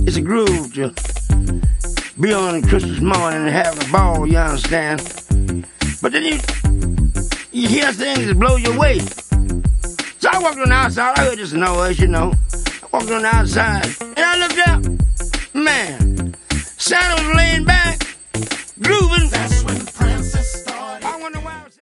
It's a groove to be on Christmas morning and have a ball, you understand? But then you hear things that blow you away. So I walked on the outside, I heard this noise, you know. I walked on the outside, and I looked up, man.